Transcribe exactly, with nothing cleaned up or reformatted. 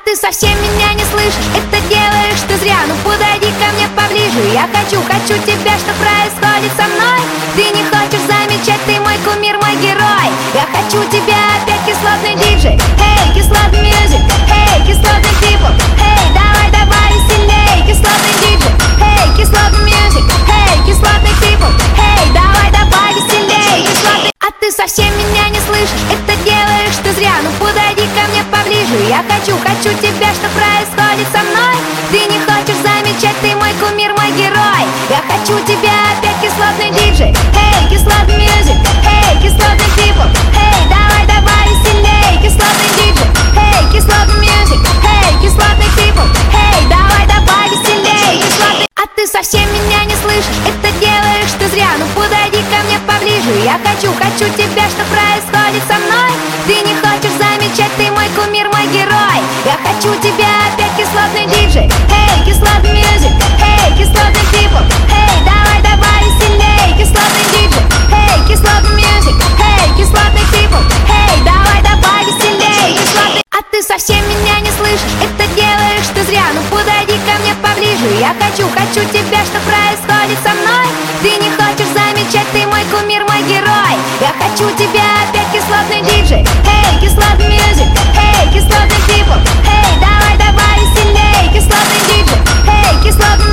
ты совсем меня не слышишь, это делаешь ты зря. Ну подойди ко мне поближе, я хочу, хочу тебя, что происходит со мной. Ты не хочешь замечать, ты мой кумир, мой герой. Я хочу тебя опять, кислотный диджей. Эй, кислотный мьюзик, эй, кислотный people. Эй, давай, давай веселей, кислотный диджей. Эй, кислотный мьюзик, эй, кислотный people. Эй, давай, давай веселей, кислотный. А ты совсем меня не слышишь, это делаешь ты зря. Ну подойди ко мне поближе, я хочу, хочу тебя, что происходит со мной. Ты не хочешь замечать, ты мой кумир, мой герой. Я хочу тебя опять, кислотный диджей. Эй, кислотный мьюзик, эй, кислотный people. Эй, давай, давай веселей, кислотный диджей. Эй, кислотный мьюзик, эй, кислотный people. Эй, давай, давай веселей, кислотный. А ты совсем меня не слышишь, это делаешь ты зря. Ну подойди ко мне поближе, я хочу, хочу тебя, что происходит со мной. Ты не хочешь замечать, ты мой кумир, мой герой. Я хочу тебя опять, кислотный диджей. Эй, кислотный мьюзик, эй, кислотный people. Эй, давай, давай веселей, кислотный диджей. Эй, кислотный мьюзик, эй, кислотный people. Эй, давай, давай веселей, кислотный. А ты совсем меня не слышишь, это делаешь ты зря. Ну подойди ко мне поближе, я хочу, хочу тебя, что происходит со мной. Ты не хочешь замечать, ты мой кумир, мой герой. Я хочу тебя опять, кислотный диджей. Эй, кислотный мьюзик, эй, кислотный people. Эй, давай, давай веселей, кислотный диджей. Эй, кислотный